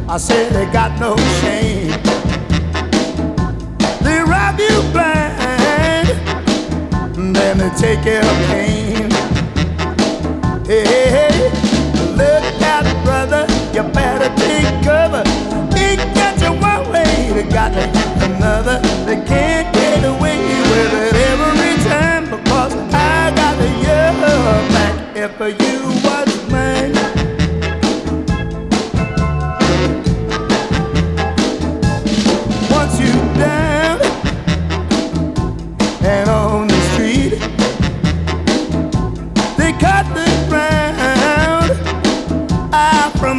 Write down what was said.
I said they got no shame. They rob you blind, then they take your pain. Hey, hey, hey.